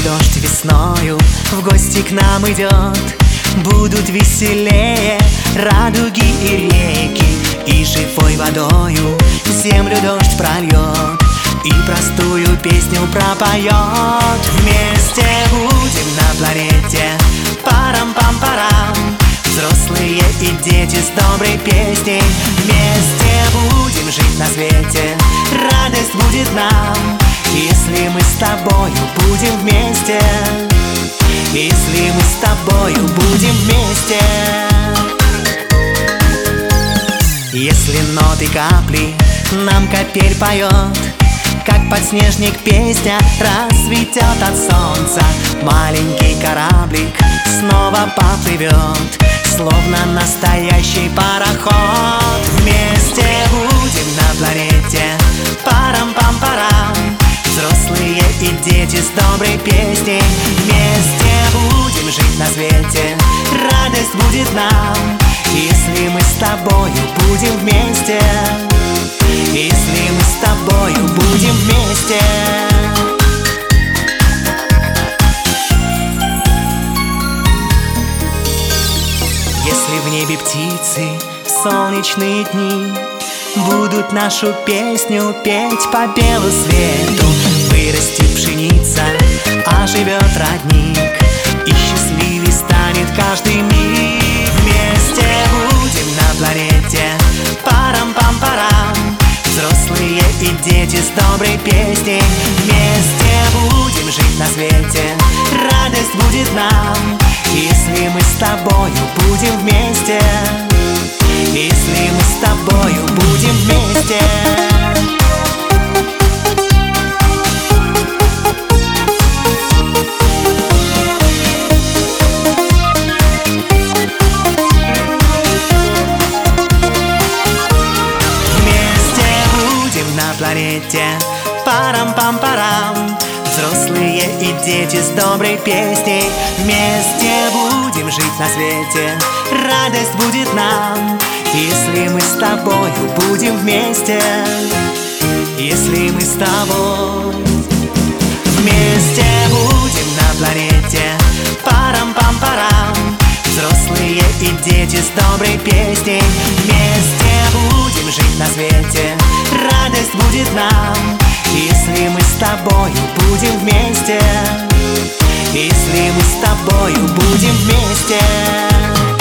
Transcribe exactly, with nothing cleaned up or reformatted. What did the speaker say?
дождь весною в гости к нам идет. Будут веселее радуги и реки, и живой водою землю дождь прольет, и простую песню пропоет. Вместе будем на планете, парам-пам-парам, взрослые и дети с доброй песней. Вместе будем жить на свете, радость будет нам, если мы с тобою будем вместе. Если мы с тобою будем вместе. Если ноты капли нам капель поет, как подснежник песня расцветет от солнца, маленький кораблик снова поплывет, словно настоящий пароход. Вместе будем на планете, парам-пам-парам, взрослые и дети с доброй песней. Вместе будем жить на свете, радость будет нам, если мы с тобою будем вместе. Если мы с тобою будем вместе. Если в небе птицы в солнечные дни будут нашу песню петь по белу свету, вырастет пшеница, оживет родник, и счастливей станет каждый миг. Вместе будем на планете, парам-пам-парам, взрослые и дети с доброй песней. Вместе будем жить на свете, радость будет нам, если мы с тобою будем вместе. Если мы с тобою будем вместе. Вместе будем на планете, парам-пам-парам, взрослые и дети с доброй песней. Вместе будем жить на свете, радость будет нам, если мы с тобою будем вместе. Если мы с тобой вместе будем на планете, парам-пам-парам, взрослые и дети с доброй песней. Вместе будем жить на свете, радость будет нам, если мы с тобою будем вместе. Если мы с тобою будем вместе.